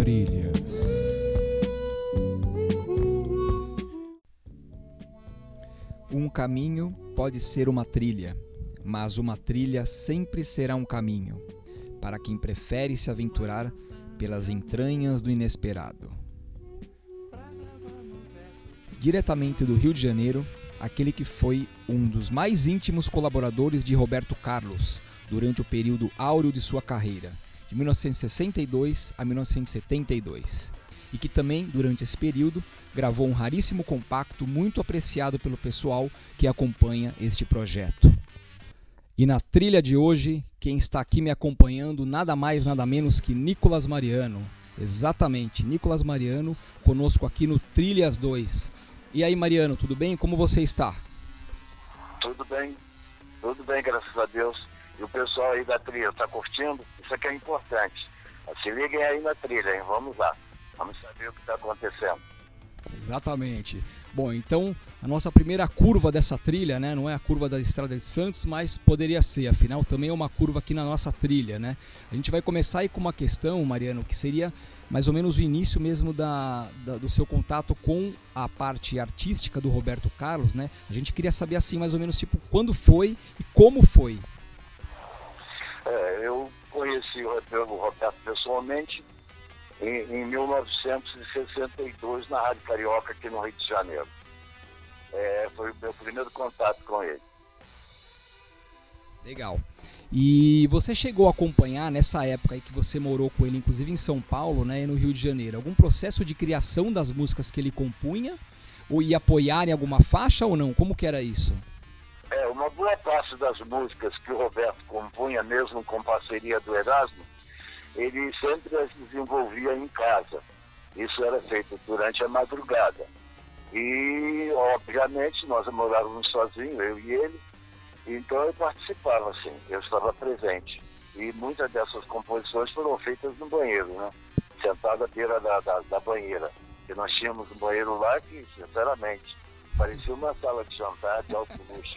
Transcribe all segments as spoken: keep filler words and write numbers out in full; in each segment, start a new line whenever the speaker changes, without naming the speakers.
trilhas. Um caminho pode ser uma trilha, mas uma trilha sempre será um caminho, para quem prefere se aventurar pelas entranhas do inesperado. Diretamente do Rio de Janeiro, aquele que foi um dos mais íntimos colaboradores de Roberto Carlos durante o período áureo de sua carreira, de mil novecentos e sessenta e dois a mil novecentos e setenta e dois, e que também, durante esse período, gravou um raríssimo compacto muito apreciado pelo pessoal que acompanha este projeto. E na trilha de hoje, quem está aqui me acompanhando, nada mais, nada menos que Nicolas Mariano. Exatamente, Nicolas Mariano, conosco aqui no Trilhas dois. E aí, Mariano, tudo bem? Como você está?
Tudo bem, tudo bem, graças a Deus. E o pessoal aí da trilha, está curtindo? Isso aqui é importante. Se liguem aí na trilha, hein? Vamos lá. Vamos saber o que está acontecendo.
Exatamente. Bom, então a nossa primeira curva dessa trilha, né, não é a curva da Estrada de Santos, mas poderia ser, afinal também é uma curva aqui na nossa trilha, né? A gente vai começar aí com uma questão, Mariano, que seria mais ou menos o início mesmo da, da, do seu contato com a parte artística do Roberto Carlos, né? A gente queria saber assim, mais ou menos, tipo, quando foi e como foi.
É, eu conheci o Roberto pessoalmente em, em mil novecentos e sessenta e dois na Rádio Carioca aqui no Rio de Janeiro. É, foi o meu primeiro contato com ele.
Legal. E você chegou a acompanhar nessa época aí que você morou com ele, inclusive em São Paulo, né, e no Rio de Janeiro, algum processo de criação das músicas que ele compunha? Ou ia apoiar em alguma faixa ou não? Como que era isso?
É, uma boa parte das músicas que o Roberto compunha, mesmo com parceria do Erasmo, ele sempre as desenvolvia em casa. Isso era feito durante a madrugada. E, obviamente, nós morávamos sozinhos, eu e ele, então eu participava, assim, eu estava presente. E muitas dessas composições foram feitas no banheiro, né? Sentado à beira da, da, da banheira. E nós tínhamos um banheiro lá que, sinceramente, parecia uma sala de jantar de alto luxo.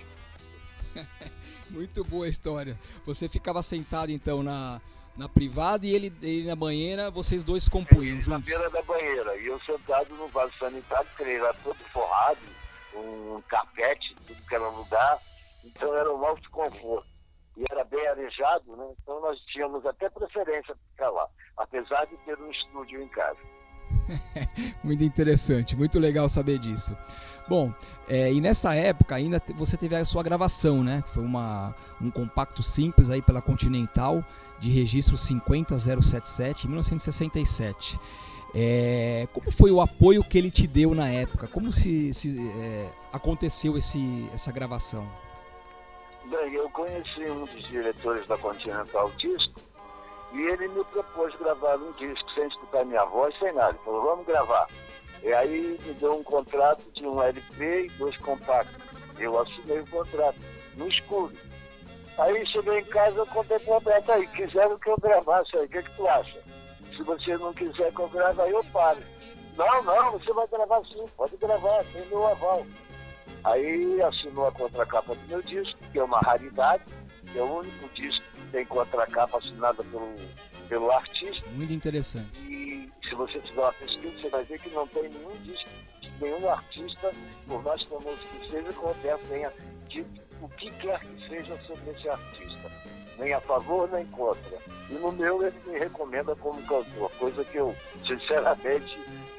Muito boa a história. Você ficava sentado, então, na... na privada e ele, ele na banheira, vocês dois compunham juntos?
Na beira da banheira, e eu sentado no vaso sanitário, porque ele era todo forrado, um carpete, tudo que era lugar, então era um alto conforto. E era bem arejado, né? Então nós tínhamos até preferência para ficar lá, apesar de ter um estúdio em casa.
Muito interessante, muito legal saber disso. Bom, é, e nessa época ainda você teve a sua gravação, né? Foi uma, um compacto simples aí pela Continental, de registro cinquenta zero setenta e sete, em mil novecentos e sessenta e sete. É, como foi o apoio que ele te deu na época? Como se, se é, aconteceu esse, essa gravação?
Bem, eu conheci um dos diretores da Continental Disco e ele me propôs gravar um disco sem escutar minha voz, sem nada. Ele falou, vamos gravar. E aí me deu um contrato de um L P e dois compactos. Eu assinei o contrato, no escuro. Aí cheguei em casa, eu contei pro Roberto aí, quiseram que eu gravasse aí, o que, que tu acha? Se você não quiser que eu grave, aí eu paro. Não, não, você vai gravar sim, pode gravar, tem meu aval. Aí assinou a contracapa do meu disco, que é uma raridade, que é o único disco que tem contracapa assinada pelo, pelo artista.
Muito interessante.
E se você fizer uma pesquisa, você vai ver que não tem nenhum disco, nenhum artista, por mais famoso que seja, que o Roberto tenha dito o que quer que seja sobre esse artista, nem a favor nem contra. E no meu ele me recomenda como cantor, coisa que eu, sinceramente,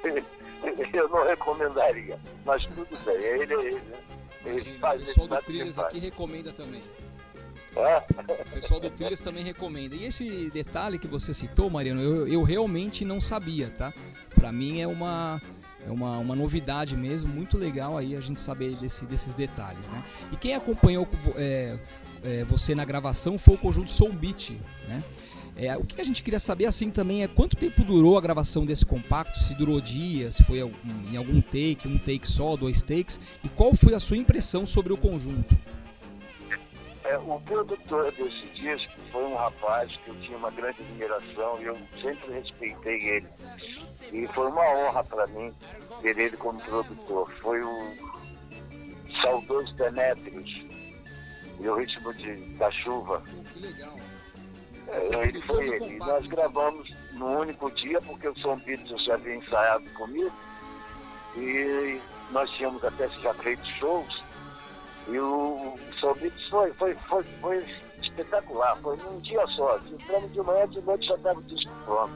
eu não recomendaria. Mas tudo bem, ele é ele, né? Ele
Imagina,
faz,
o pessoal
ele
do Trilhas aqui recomenda também.
É?
O pessoal do Trilhas também recomenda. E esse detalhe que você citou, Mariano, eu, eu realmente não sabia, tá? Pra mim é uma... É uma, uma novidade mesmo, muito legal aí a gente saber desse, desses detalhes, né? E quem acompanhou é, é, você na gravação foi o conjunto Soul Beat, né? É, o que a gente queria saber assim também é quanto tempo durou a gravação desse compacto, se durou dias, se foi em algum take, um take só, dois takes, e qual foi a sua impressão sobre o conjunto?
É, o produtor desse disco foi um rapaz que eu tinha uma grande admiração e eu sempre respeitei ele. E foi uma honra para mim ter ele como produtor. Foi o saudoso Demetrius e o ritmo de, da chuva.
Que legal.
É, ele foi ele. E nós gravamos num único dia, porque o Som Beats já havia ensaiado comigo, e nós tínhamos até já feito shows, e o Som Beats foi, foi, foi, foi espetacular, foi num dia só, entramos de manhã, de noite já estava o disco pronto.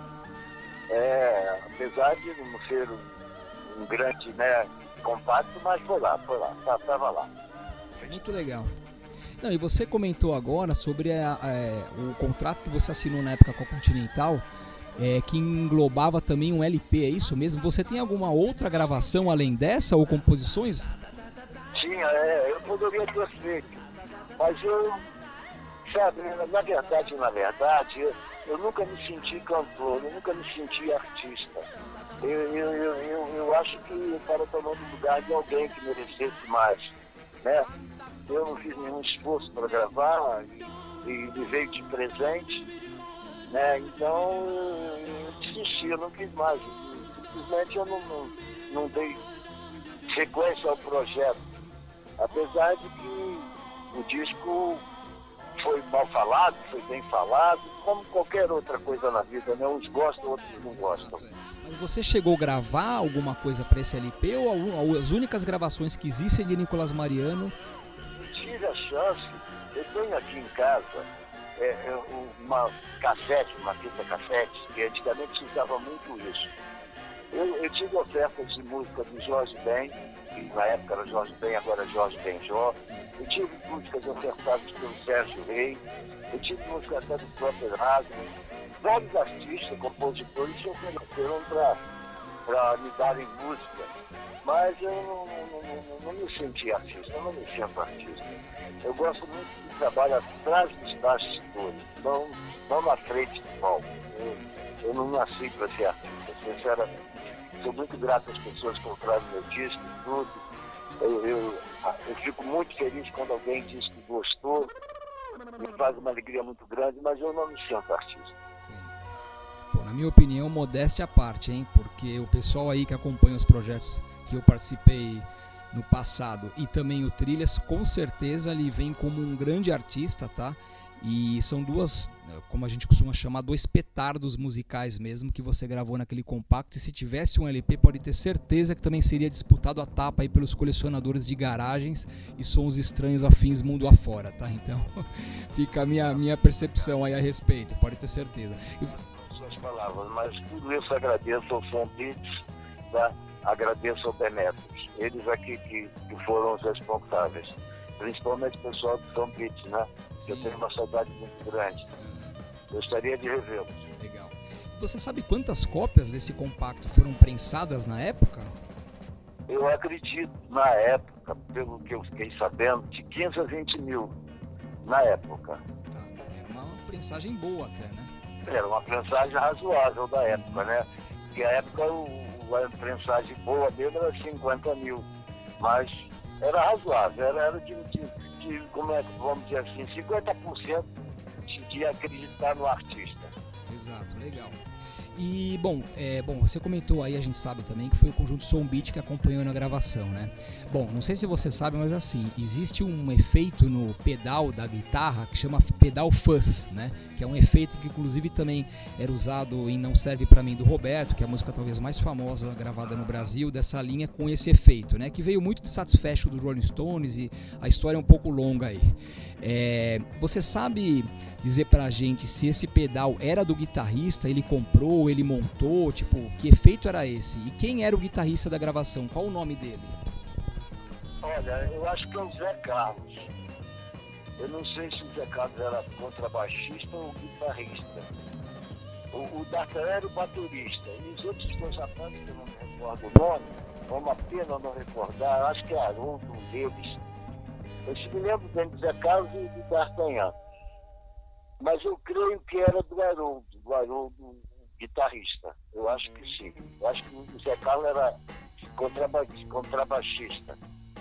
É, apesar de não ser um, um grande, né, compacto, mas foi lá, foi lá, estava lá.
Muito legal. Não, e você comentou agora sobre a, a, o contrato que você assinou na época com a Continental, é, que englobava também um L P, é isso mesmo? Você tem alguma outra gravação além dessa ou composições?
Tinha, é, eu poderia ter feito, mas eu, sabe, na verdade, na verdade, eu, eu nunca me senti cantor, eu nunca me senti artista. Eu, eu, eu, eu, eu acho que eu estava tomando lugar de alguém que merecesse mais, né? Eu não fiz nenhum esforço para gravar e, e me veio de presente, né? Então eu desisti, eu não quis mais. Simplesmente eu não, não, não dei sequência ao projeto. Apesar de que o disco foi mal falado, foi bem falado, como qualquer outra coisa na vida, né? Uns gostam, outros não gostam.
Mas você chegou a gravar alguma coisa para esse L P ou as únicas gravações que existem de Nicolás Mariano?
Tive a chance, eu tenho aqui em casa é, é, uma cassete, uma fita cassete, que antigamente se usava muito isso. Eu, eu tive ofertas de música do Jorge Ben, que na época era Jorge Ben, agora é Jorge Benjó. Eu tive músicas ofertadas pelo Sérgio Rei, eu tive música até do próprio Erasmo. Vários artistas, compositores se ofereceram para me darem música, mas eu não, não, não, não me senti artista, eu não me sinto artista. Eu gosto muito de trabalho atrás dos bastidores, não, não na frente do palco. Eu, eu não nasci para ser artista, sinceramente. Sou muito grato às pessoas que compraram meu disco e tudo. Eu, eu, eu fico muito feliz quando alguém diz que gostou, me faz uma alegria muito grande, mas eu não me sinto artista.
Pô, na minha opinião, modéstia à parte, hein? Porque o pessoal aí que acompanha os projetos que eu participei no passado e também o Trilhas, com certeza ele vem como um grande artista, tá? E são duas, como a gente costuma chamar, dois petardos musicais mesmo que você gravou naquele compacto. E se tivesse um L P, pode ter certeza que também seria disputado a tapa aí pelos colecionadores de garagens e sons estranhos afins mundo afora, tá? Então fica a minha, minha percepção aí a respeito, pode ter certeza.
Suas palavras, mas tudo isso agradeço ao Som Beats, tá? Agradeço ao Demetrius, eles aqui que, que foram os responsáveis. Principalmente o pessoal do Som Beats, né? Sim. Eu tenho uma saudade muito grande. Gostaria de revê-los.
Legal. Você sabe quantas cópias desse compacto foram prensadas na época?
Eu acredito, na época, pelo que eu fiquei sabendo, de quinze a vinte mil. Na época.
Tá. Era uma prensagem boa até, né?
Era uma prensagem razoável da época, né? Porque a época o, a prensagem boa dele era cinquenta mil. Mas era razoável, era, era de, de, de, como é que vamos dizer assim, cinquenta por cento de, de acreditar no artista.
Exato, legal. E, bom, é, bom, você comentou aí, a gente sabe também, que foi o conjunto Som Beat que acompanhou na gravação, né? Bom, não sei se você sabe, mas assim, existe um efeito no pedal da guitarra que chama pedal fuzz, né? Que é um efeito que inclusive também era usado em Não Serve Pra Mim do Roberto, que é a música talvez mais famosa gravada no Brasil, dessa linha com esse efeito, né? Que veio muito de Satisfaction dos Rolling Stones e a história é um pouco longa aí. É, você sabe dizer pra gente se esse pedal era do guitarrista, ele comprou, ele montou, tipo, que efeito era esse? E quem era o guitarrista da gravação? Qual o nome dele?
Olha, eu acho que é o Zé Carlos. Eu não sei se o Zé Carlos era contrabaixista ou guitarrista. O, o Darta era o baterista. E os outros dois rapazes, que eu não me recordo o nome, é uma pena não recordar, acho que é Haroldo, um deles. Eu se me lembro bem do Zé Carlos e do D'Artagnan. Mas eu creio que era do Haroldo, do Haroldo guitarrista. Eu acho que sim. Eu acho que o Zé Carlos era contraba contrabaixista.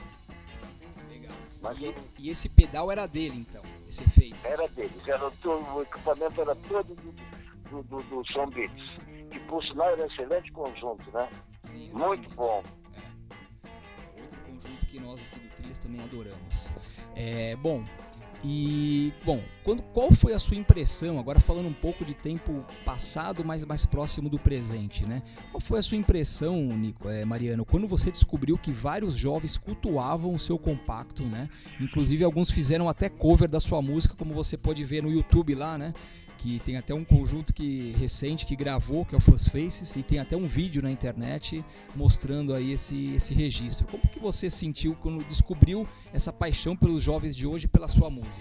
Legal.
Mas
e,
eu...
e esse pedal era dele, então? Esse efeito?
Era deles. Era todo, o equipamento era todo do, do, do, do Som Beats. Que, por sinal, era um excelente conjunto, né?
Sim,
muito bom.
É. Outro conjunto que nós aqui do Trilhas também adoramos. É, bom, E, bom, quando, qual foi a sua impressão, agora falando um pouco de tempo passado, mas mais próximo do presente, né? Qual foi a sua impressão, Nico, é, Mariano, quando você descobriu que vários jovens cultuavam o seu compacto, né? Inclusive alguns fizeram até cover da sua música, como você pode ver no YouTube lá, né? Que tem até um conjunto que, recente que gravou, que é o Fuzz Faces, e tem até um vídeo na internet mostrando aí esse, esse registro. Como que você sentiu quando descobriu essa paixão pelos jovens de hoje, pela sua música?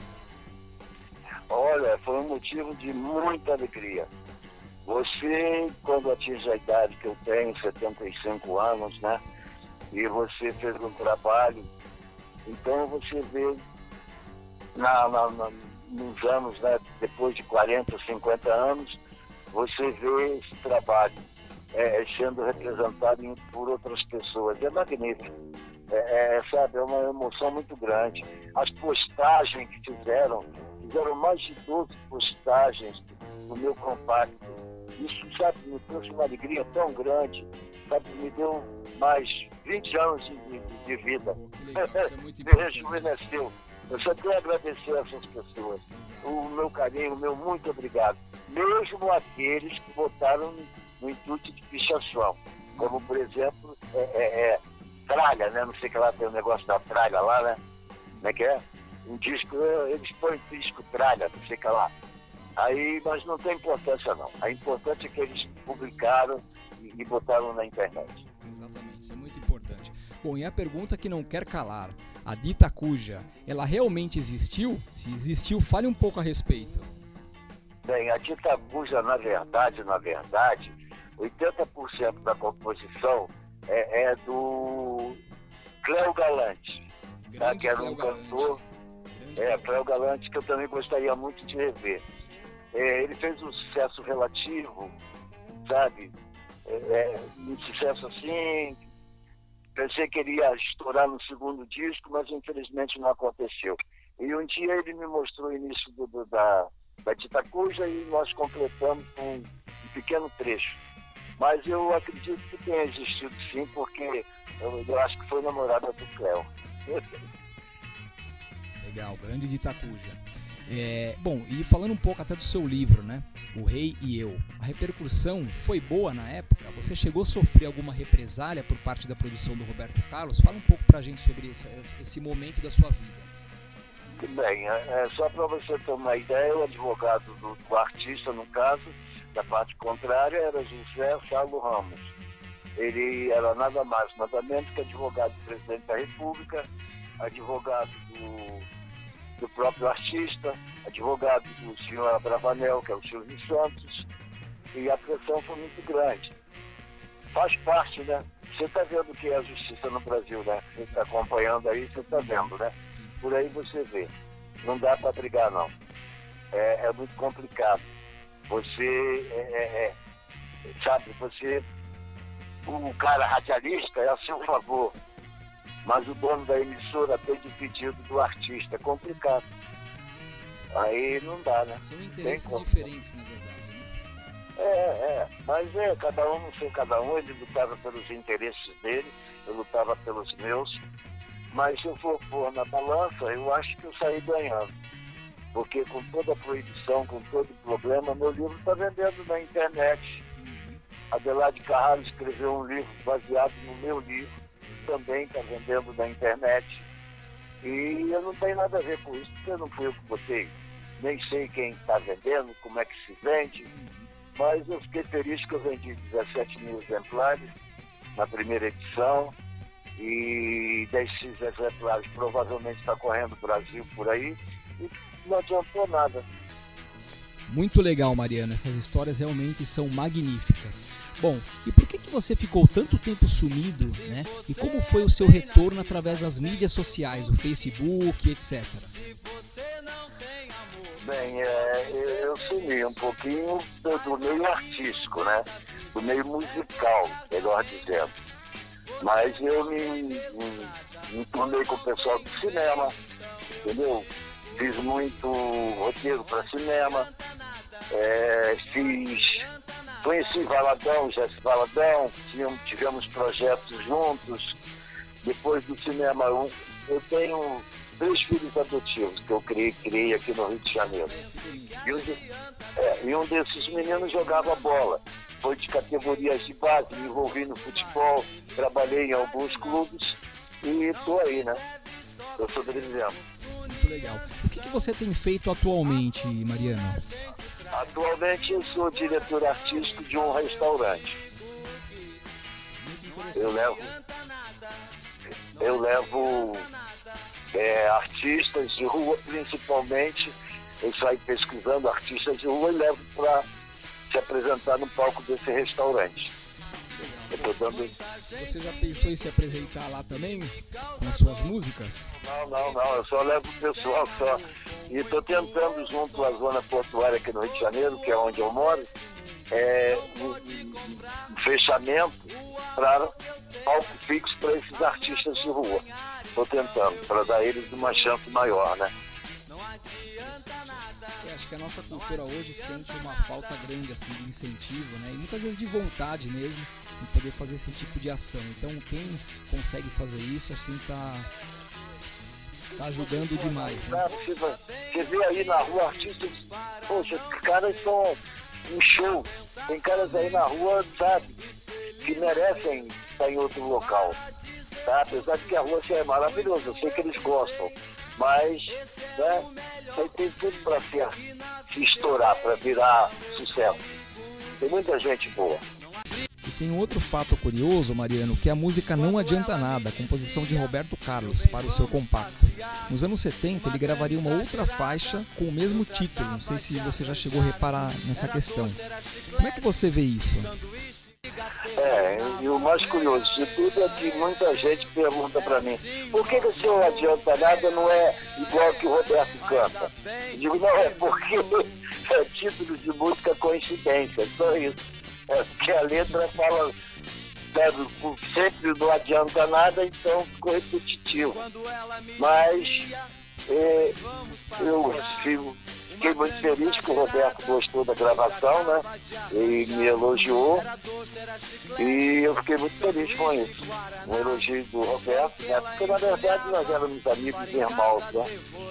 Olha, foi um motivo de muita alegria. Você, quando atinge a idade que eu tenho, setenta e cinco anos, né? E você fez um trabalho, então você vê na... na, na nos anos, né, depois de quarenta, cinquenta anos, você vê esse trabalho é, sendo representado em, por outras pessoas. É magnífico. É, é, sabe, é uma emoção muito grande. As postagens que fizeram, fizeram mais de doze postagens no meu compacto. Isso, sabe, me trouxe uma alegria tão grande, sabe, me deu mais vinte anos de, de, de vida.
Que legal, isso é muito
me
importante.
rejuvenesceu. Eu só quero agradecer a essas pessoas. O meu carinho, o meu muito obrigado. Mesmo aqueles que votaram no intuito de pichação. Como, por exemplo, é, é, é, tralha, né? Não sei que lá tem o um negócio da tralha lá, né? Como é que é? Um disco, eles põem disco tralha, não sei que lá. Aí, mas não tem importância não. A importância é que eles publicaram e, e botaram na internet.
Exatamente, isso é muito importante. Bom, e a pergunta que não quer calar, a dita cuja, ela realmente existiu? Se existiu, fale um pouco a respeito.
Bem, a dita cuja, na verdade, na verdade, oitenta por cento da composição é, é do Cléo Galante, tá? Que era um cantor, é, Cléo Galante, que eu também gostaria muito de rever. É, ele fez um sucesso relativo, sabe? É, é, um sucesso assim. Pensei que ele ia estourar no segundo disco, mas infelizmente não aconteceu. E um dia ele me mostrou o início do, do, da, da Dita Cuja e nós completamos com um pequeno trecho. Mas eu acredito que tenha existido sim, porque eu, eu acho que foi namorada do Cléo.
Legal, grande Dita Cuja. É, bom, e falando um pouco até do seu livro, né? O Rei e Eu. A repercussão foi boa na época? Você chegou a sofrer alguma represália por parte da produção do Roberto Carlos? Fala um pouco pra gente sobre esse, esse momento da sua vida.
Bem, é, só para você ter uma ideia, o advogado do, do artista, no caso, da parte contrária, era José Saulo Ramos. Ele era nada mais, nada menos que advogado do presidente da República, advogado do... do próprio artista, advogado do senhor Abravanel, que é o Silvio Santos, e a pressão foi muito grande. Faz parte, né? Você está vendo o que é a justiça no Brasil, né? Você está acompanhando aí, você está vendo, né? Por aí você vê. Não dá para brigar, não. É, é muito complicado. Você, é, é, é, sabe, você, o cara radialista é a seu favor, mas o dono da emissora tem de pedido do artista. É complicado. Aí não dá, né?
São interesses diferentes, na verdade, né?
É, é. Mas é, cada um não sei cada um. Ele lutava pelos interesses dele, eu lutava pelos meus. Mas se eu for pôr na balança, eu acho que eu saí ganhando. Porque com toda a proibição, com todo o problema, meu livro está vendendo na internet. Uhum. Adelaide Carraro escreveu um livro baseado no meu livro. Também está vendendo na internet. E eu não tenho nada a ver com isso, porque não fui eu que botei. Nem sei quem está vendendo, como é que se vende. Mas eu fiquei feliz que eu vendi dezessete mil exemplares na primeira edição. E desses exemplares provavelmente está correndo o Brasil por aí. E não adiantou nada.
Muito legal, Mariana. Essas histórias realmente são magníficas. Bom, e por que, que você ficou tanto tempo sumido, né? E como foi o seu retorno através das mídias sociais, o Facebook, etcétera?
Bem, é, eu sumi um pouquinho do, do meio artístico, né? Do meio musical, melhor dizendo. Mas eu me, me, me tornei com o pessoal do cinema, entendeu? Fiz muito roteiro para cinema, é, fiz... Conheci Valadão, Jéssica Valadão, tínhamos, tivemos projetos juntos. Depois do cinema, eu, eu tenho três filhos adotivos que eu criei, criei aqui no Rio de Janeiro. E um, de, é, e um desses meninos jogava bola. Foi de categorias de base, me envolvi no futebol, trabalhei em alguns clubes e estou aí, né? Estou sobrevivendo.
Muito legal. O que, que você tem feito atualmente, Mariano?
Atualmente eu sou diretor artístico de um restaurante. Eu levo, eu levo é, artistas de rua, principalmente. Eu saio pesquisando artistas de rua e levo para se apresentar no palco desse restaurante. Eu tô dando...
Você já pensou em se apresentar lá também, com as suas músicas?
Não, não, não. Eu só levo o pessoal só. E estou tentando, junto à zona portuária aqui no Rio de Janeiro, que é onde eu moro, é, um, um fechamento para palco fixo para esses artistas de rua. Estou tentando, para dar a eles uma chance maior, né?
Eu acho que a nossa cultura hoje sente uma falta grande assim, de incentivo, né? E muitas vezes de vontade mesmo em poder fazer esse tipo de ação. Então quem consegue fazer isso assim tá, tá ajudando demais, né?
Você, você vê aí na rua artistas, poxa, os caras são um show. Tem caras aí na rua, sabe, que merecem estar em outro local. Tá? Apesar de que a rua é maravilhosa, eu sei que eles gostam. Mas, né, aí tem tudo para se, se estourar, para virar sucesso. Tem muita gente boa.
E tem um outro fato curioso, Mariano, que a música Não Adianta Nada, composição de Roberto Carlos, para o seu compacto. Nos anos setenta, ele gravaria uma outra faixa com o mesmo título. Não sei se você já chegou a reparar nessa questão. Como é que você vê isso?
É, e o mais curioso de tudo é que muita gente pergunta pra mim, por que que o seu Adianta Nada não é igual que o Roberto canta? Eu digo, não, é porque é título de música coincidência, só isso. É porque a letra fala, sabe, sempre não adianta nada, então ficou repetitivo. Mas é, eu fico... Fiquei muito feliz que o Roberto gostou da gravação, né? E me elogiou. E eu fiquei muito feliz com isso. Um elogio do Roberto, né? Porque na verdade nós éramos amigos e irmãos, né?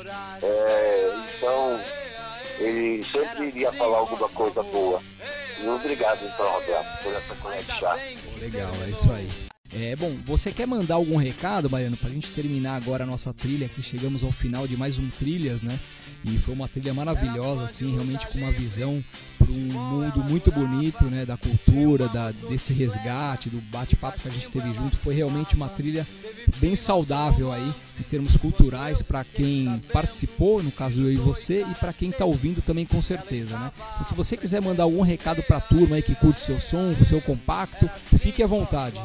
É, então, ele sempre iria falar alguma coisa boa. E obrigado então, Roberto, por essa conexão.
Legal, é isso aí. É, bom, você quer mandar algum recado, Mariano, pra gente terminar agora a nossa trilha, que chegamos ao final de mais um Trilhas, né? E foi uma trilha maravilhosa, assim, realmente com uma visão para um mundo muito bonito, né? Da cultura, da, desse resgate, do bate-papo que a gente teve junto. Foi realmente uma trilha bem saudável aí, em termos culturais, para quem participou, no caso eu e você, e para quem está ouvindo também com certeza, né? Então, se você quiser mandar algum recado para a turma aí que curte seu som, o seu compacto, fique à vontade.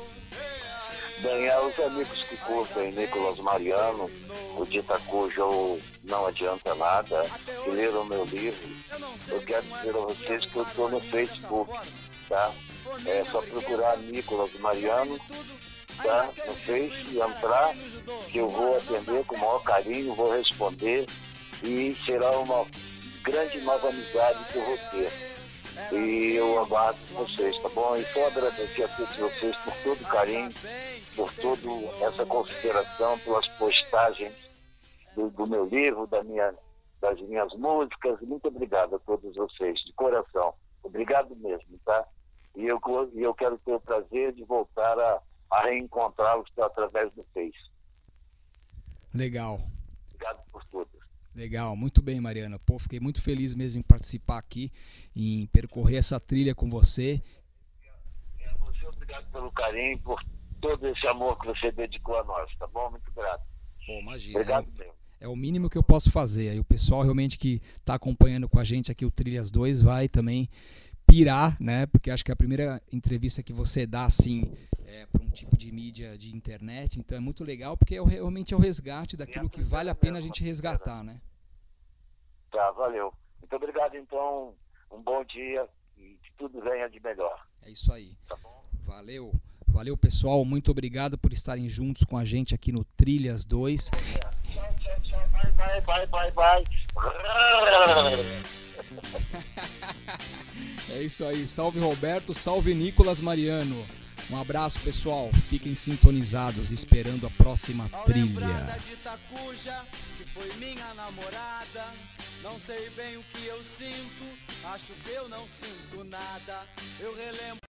Bem, aos amigos que curtem Nicolas Mariano, o Dita Cujo Não Adianta Nada, que leram meu livro, eu quero dizer a vocês que eu estou no Facebook, tá? É só procurar Nicolas Mariano, tá? No Face, entrar, que eu vou atender com o maior carinho, vou responder e será uma grande nova amizade que eu vou ter. E eu aguardo vocês, tá bom? E só agradecer a todos vocês por todo o carinho, por toda essa consideração, pelas postagens do, do meu livro, da minha, das minhas músicas. Muito obrigado a todos vocês, de coração. Obrigado mesmo, tá? E eu, e eu quero ter o prazer de voltar a, a reencontrá-los através do Face.
Legal.
Obrigado por tudo.
Legal, muito bem, Mariana. Pô, fiquei muito feliz mesmo em participar aqui, em percorrer essa trilha com você.
E a você, obrigado pelo carinho, por todo esse amor que você dedicou a nós, tá bom? Muito grato.
Pô, imagina.
Obrigado
é,
mesmo.
É o mínimo que eu posso fazer. Aí o pessoal realmente que está acompanhando com a gente aqui o Trilhas dois vai também pirar, né? Porque acho que é a primeira entrevista que você dá, assim, é, para um tipo de mídia de internet, então é muito legal, porque é o, realmente é o resgate daquilo que vale a pena a gente resgatar, né?
Tá, valeu. Muito obrigado, então. Um bom dia e que tudo venha de melhor.
É isso aí.
Tá bom?
Valeu. Valeu, pessoal. Muito obrigado por estarem juntos com a gente aqui no Trilhas dois.
Tchau, tchau, tchau. Bye, bye, bye, bye, bye.
É isso aí. Salve, Roberto. Salve, Nicolas Mariano. Um abraço, pessoal. Fiquem sintonizados, esperando a próxima trilha.
De Itacuja, que foi minha namorada. Não sei bem o que eu sinto, acho que eu não sinto nada. Eu relembro